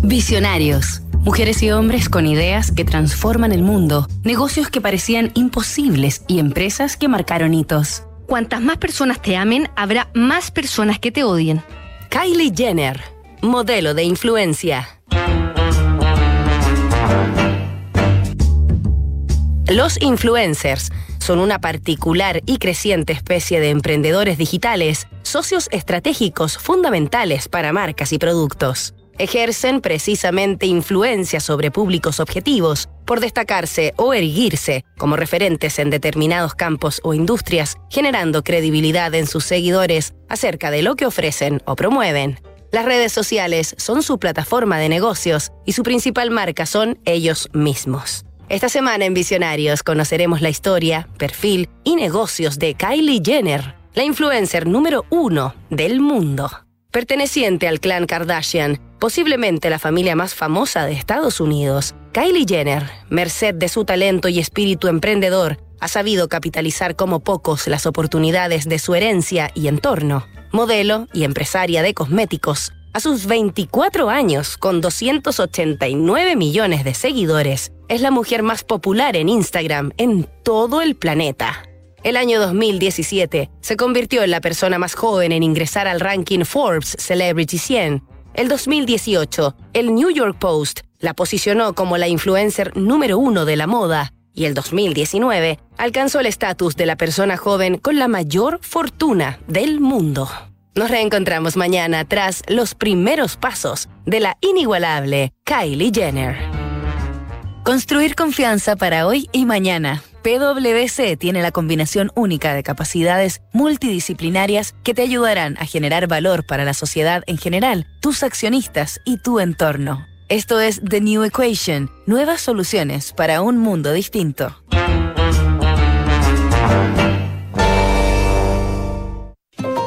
Visionarios. Mujeres y hombres con ideas que transforman el mundo, negocios que parecían imposibles y empresas que marcaron hitos. Cuantas más personas te amen, habrá más personas que te odien. Kylie Jenner, modelo de influencia. Los influencers son una particular y creciente especie de emprendedores digitales, socios estratégicos fundamentales para marcas y productos. Ejercen precisamente influencia sobre públicos objetivos por destacarse o erguirse como referentes en determinados campos o industrias, generando credibilidad en sus seguidores acerca de lo que ofrecen o promueven. Las redes sociales son su plataforma de negocios y su principal marca son ellos mismos. Esta semana en Visionarios conoceremos la historia, perfil y negocios de Kylie Jenner, la influencer número 1 del mundo. Perteneciente al clan Kardashian, posiblemente la familia más famosa de Estados Unidos, Kylie Jenner, merced de su talento y espíritu emprendedor, ha sabido capitalizar como pocos las oportunidades de su herencia y entorno. Modelo y empresaria de cosméticos, a sus 24 años, con 289 millones de seguidores, es la mujer más popular en Instagram en todo el planeta. El año 2017 se convirtió en la persona más joven en ingresar al ranking Forbes Celebrity 100. El 2018, el New York Post la posicionó como la influencer número 1 de la moda y el 2019 alcanzó el estatus de la persona joven con la mayor fortuna del mundo. Nos reencontramos mañana tras los primeros pasos de la inigualable Kylie Jenner. Construir confianza para hoy y mañana. PwC tiene la combinación única de capacidades multidisciplinarias que te ayudarán a generar valor para la sociedad en general, tus accionistas y tu entorno. Esto es The New Equation, nuevas soluciones para un mundo distinto.